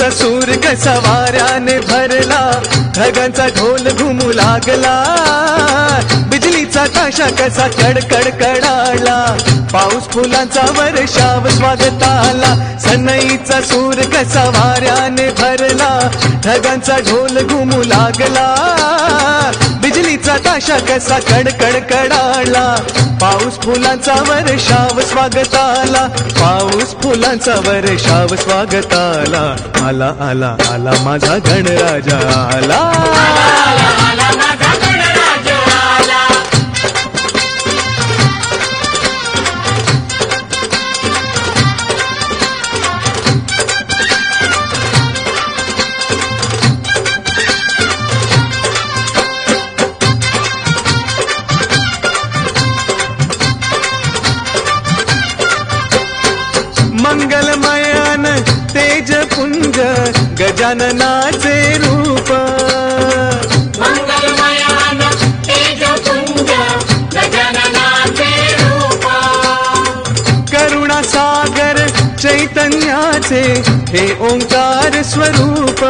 सूर कसा वाऱ्याने भरला, ढगांचा ढोल घुमू लागला, बिजलीचा ताशा कसा कडकड कडाला, पाऊस फुलांचा वर्षाव स्वागताला. सनईचा सूर कसा वाऱ्याने भरला, ढगांचा ढोल घुमू लागला, बिजलीचा ताशा कसा कडकड कडाला, पाऊस फुलांचा वर्षाव स्वागताला, पाऊस फुलांचा वर्षाव स्वागताला. आला आला आला माझा गणराजा आला, आला माझा गणराजा आला. मंगलमयान तेजपुंज गजाननाचे रूप, मंगलमयान तेजपुंज गजाननाचे रूप, करुणासागर चैतन्याचे हे ओंकार स्वरूप,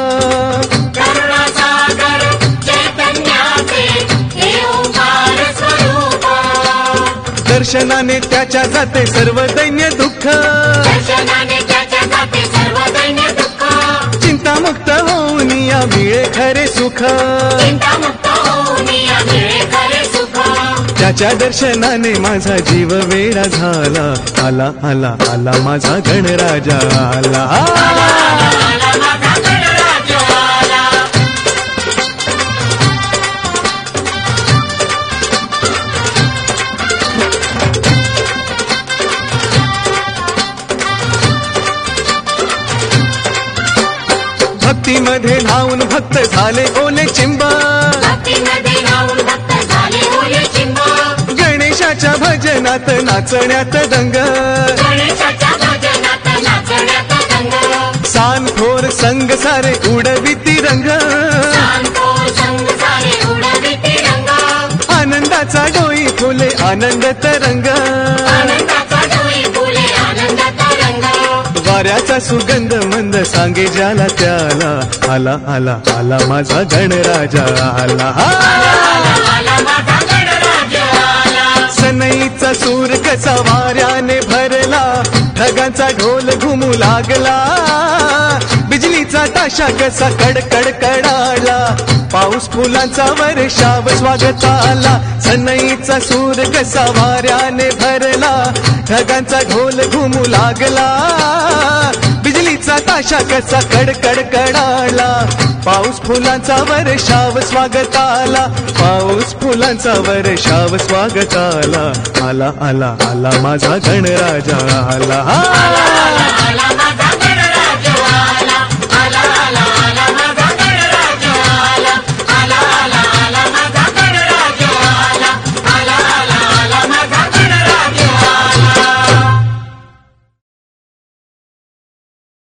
करुणासागर चैतन्याचे हे ओंकार स्वरूप, दर्शनाने त्याच्या जाते सर्व दैन्य दुःख, दर्शनाने त्याच्या जाते सर्व दैन्य दुःख, चिंतामुक्त होऊन या मिळे खरे सुख, चिंतामुक्त होऊन या मिळे खरे सुख. त्याच्या दर्शनाने माझा जीव वेडा झाला. आला आला आला माझा गणराजा आला, आला माझा गणराजा आला. भक्तीमध्ये न्हाऊन भक्त झाले ओले चिंब, भक्तीमध्ये राहून भक्त झाले ओले चिंब, गणेशाच्या भजनात नाचण्यात दंग, गणेशाच्या भजनात नाचण्यात दंग, सानखोर संग सारे उडविती रंग, शांतो संग सारे उडविते रंग, आनंदाचा डोई फुले आनंद तरंग, आनंदाचा डोई फुले आनंदाचा रंग, वाऱ्याचा सुगंध मंद सांगे ज्याला त्याला. आला आला आला माझा गणराजा आला, आला माझा गणराजा आला. सनईचा सूर कसा वाऱ्याने भरला, ढगांचा ढोल घुमू लागला, बिजलीचा ताशा कसा कडकड कडाला, पाऊस फुलांचा वर्षाव स्वागताला. सनईचा सूर कसा वाऱ्याने भरला, ढगांचा ढोल घुमू लागला, बिजलीचा ताशा कसा कडकड कडाला, पाऊस फुलांचा वर्षाव स्वागताला, पाऊस फुलांचा वर्षाव स्वागताला. आला आला आला माझा गणराजा आला, आला माझा